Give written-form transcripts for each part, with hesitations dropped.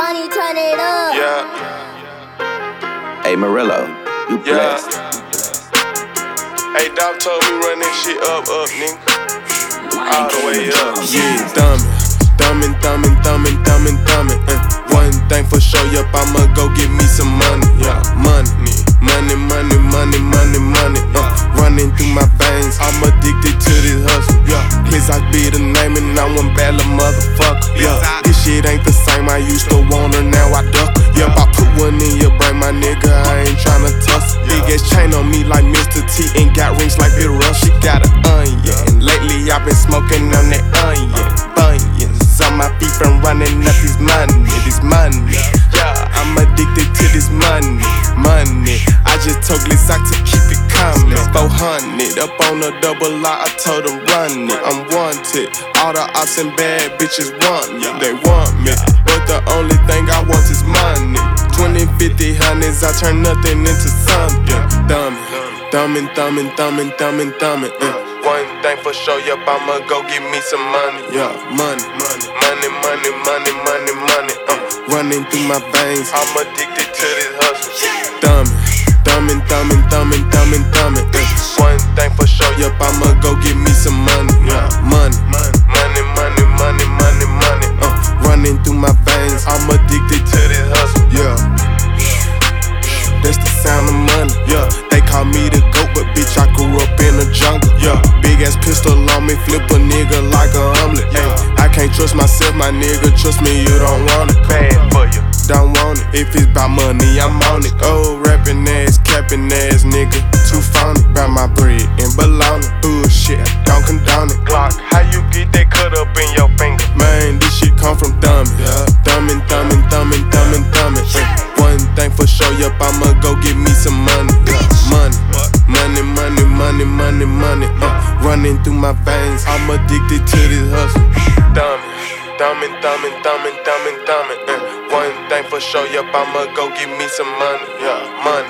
Bonnie, turn it up. Yeah. Hey Morello, you blessed. Hey, Doc told me run that shit up, nigga. All the way up. Yeah, thumbin'. One thing for sure, yup, I'ma go get me some money. Yeah, money. Running through my veins, I'm addicted to this hustle. Yeah, please I be the name and I'm one bad little motherfucker. Yeah, this shit ain't the same. I used to want her, now I duck her. Yup, I put one in your brain, my nigga. I ain't tryna tussle. Big ass chain on me like Mr. T and got rings like Bill Rush. She got an onion, and lately I've been smoking on that onion. Bunions on my feet from running up this money. Yeah, I'm addicted to this money. I just told Lizak to keep it coming. 400 up on the double I told them run it. I'm wanted. All the ops and bad bitches want me. They want me, but the only thing I want is money. 20, 50, hundreds, I turn nothing into something. Thumbin'. One thing for sure, yup, I'ma go get me some money. Yeah, money. Running through my veins, I'm addicted to this hustle. Thumbin'. One thing for sure, yup, I'ma go get me some money. Yeah, money. Running through my veins, I'm addicted to this hustle. Yeah, that's the sound of money. Yeah, they call me the GOAT, but bitch, I grew up in the jungle. Yeah, big ass pistol on me, flip a nigga like a omelet. I can't trust myself, my nigga, trust me, you don't want it. Bad for you, don't want it. If it's about money, I'm on it. Oh, rapping ass, capping ass nigga, too phony. About my bread and baloney. Bullshit, don't condone it. Glock, how you get that cut up in your finger? Man, this shit come from thumbin'. Thumbin'. One thing for sure, yup, I'ma go get me some money. Money. Running through my veins, I'm addicted to this hustle. Thumbin'. One thing for sure, yup, I'ma go get me some money. Yeah, money.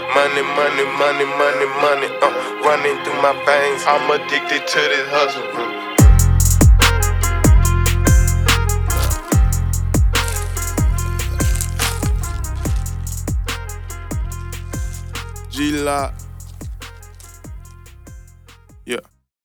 Running through my veins, I'm addicted to this hustle. G-Lock.